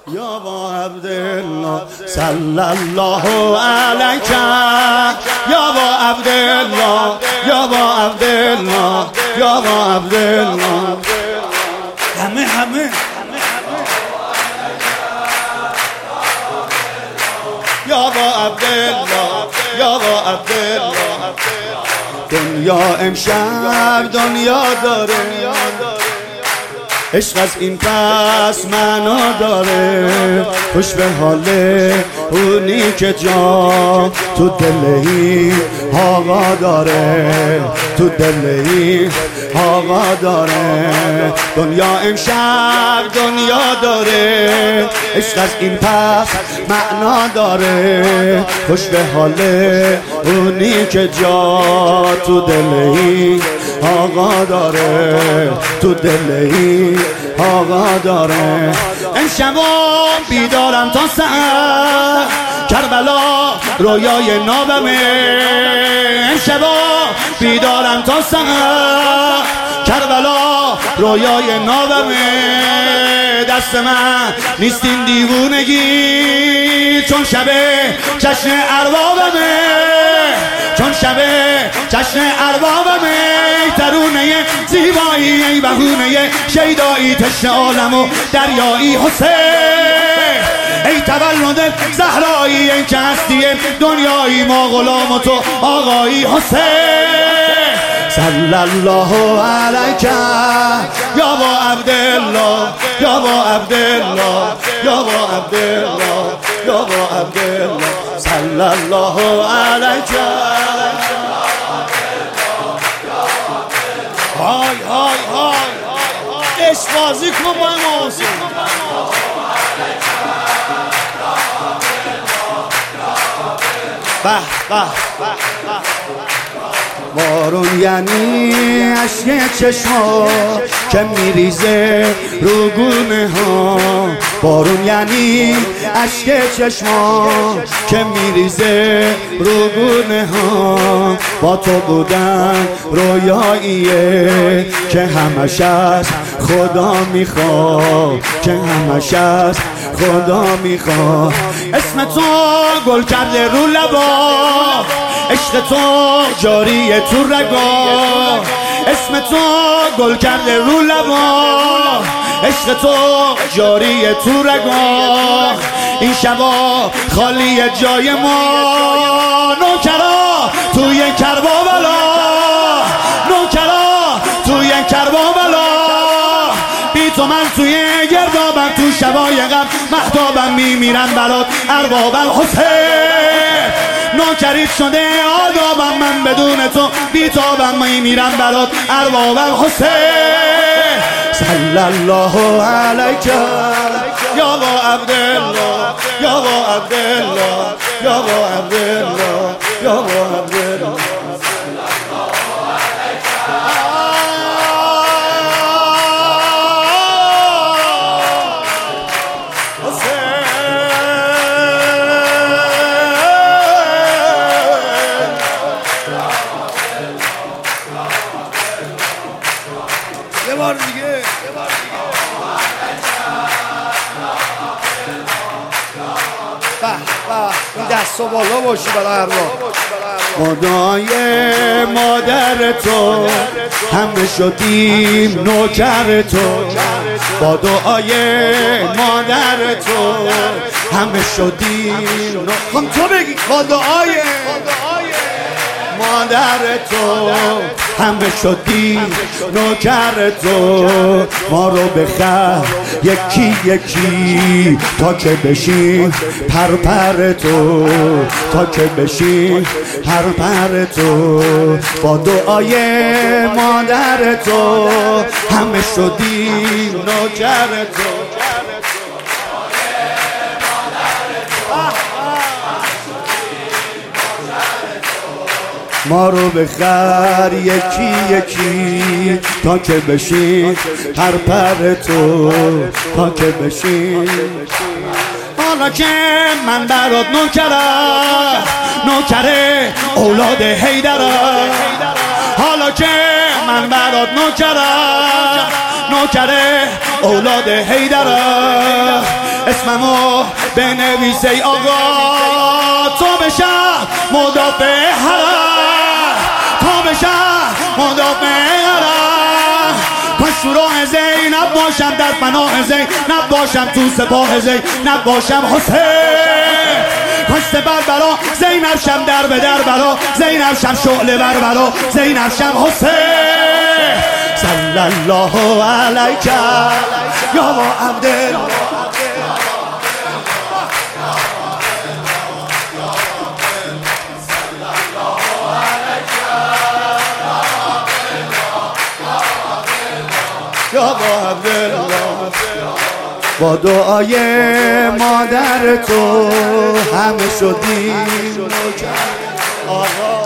یا با عبدالله صلی الله علیک یا با عبدالله یا با عبدالله یا با عبدالله همه یا با عبدالله یا با عبدالله دنیا امشب دنیا داره عشق از این پس معنا داره خوش به حال اونی که جا تو دل این آقا داره تو دل این آقا داره دنیا امشب دنیا داره عشق از این پس معنا داره خوش به حال اونی که جا تو دل این آقا داره تو دل این آقا داره امشبا بیدارم تا سحر کربلا رویای نابمه امشبا بیدارم تا سحر کربلا رویای نابمه دست من نیستین دیوونگی چون شبه جشن اربابمه چون شبه جشن اربابمه ترونه زیبایی ای بهونه شیدایی تشنه عالم و دریایی حسین ای تولد زهرایی ای که هستی دنیایی ما غلام و تو آقایی حسین صلی الله علیک یا با عبدالله یا با عبدالله یا با عبدالله یا با عبدالله صلی الله علیک های های های عشق بازی کن با موسیقی به به بارون یعنی اشک چشما که میریزه رو گونه ها بارون یعنی اشک چشما که میریزه رو گونه ها با تو بودن رویاییه که همش از خدا میخواد که همش از خدا میخواد اسم تو گل کرده رو لبا عشق تو جاریه تو رگا اسم تو گل کرده رو لبا عشق تو جاریه تو رگا این شبا خالی جای ما نوکرا توی کربلا نوکرا توی کربلا بی تو من توی گردابم تو شبای غم مهتابم میمیرم برات اربابم حسین نوکریت شده آدابم من بدون تو بیتابم میمیرم برات اربابم حسین صلی الله علیک یا با عبدالله یا با عبدالله یا با عبدالله یا با عبدالله یه بار دیگه این دست و بالا باشی برای ارواح خدای مادر تو همه شدیم نوکر تو با دعای مادر تو همه شدیم هم تو بگی با دعای مادر تو همه شدیم نوکر تو ما رو بخر یکی یکی تا که بشیم پرپر تو تا که بشیم پرپر تو با دعای مادر تو همه شدیم نوکر تو ما رو بخر یکی یکی تا که بشین پرپر تو تا که بشین حالا که من برات نوکره اولاد حیدره حالا که من برات نوکره اولاد حیدره اسممو بنویس ای آقا تو بشم مدافع حرم تو بشم مدافع حرم کاش تو راه زینب باشم در پناه زینب باشم تو سپاه زینب باشم حسین کاش سپر برا زینب شم در به در برا زینب شم شعله بر برا زینب شم حسین صلی الله علیک یا با عبدالله یا با عبدالله با دعای مادر تو همه شدیم آقا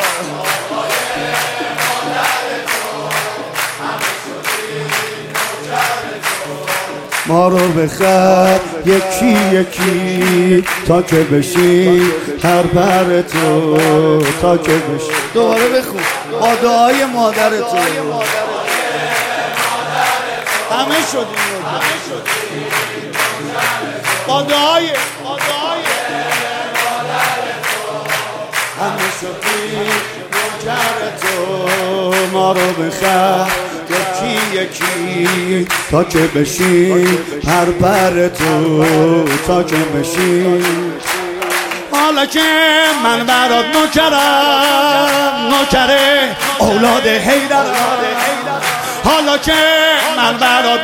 ما رو بخر یکی یکی تا که بشیم هر پر تو تا که بشیم دوباره بخون با دعای مادر تو همه شدیم با دعای همه شدیم نوکر تو ما رو بخر یکی یکی تا که بشیم هر پر تو تا که بشیم حالا که من برات نوکره اولاد حیدر حالا که من برات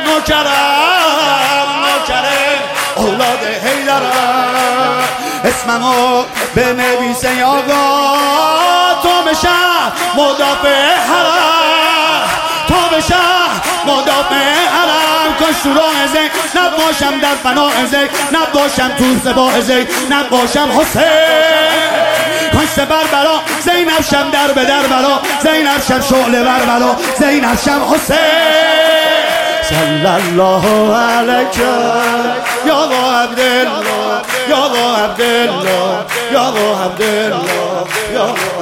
نوکره اولاد حیدرم اسممو بنویس ای آقا تو بشم مدافع حرم تو بشم مدافع حرم کاش تو راه زینب باشم در پناه زینب باشم تو سپاه زینب باشم حسین کاش سپر برا زینب شم در به در برا زینب شم شعله بر برا زینب شم حسین صلی الله علیک یا با عبدالله یا با عبدالله یا با عبدالله یا با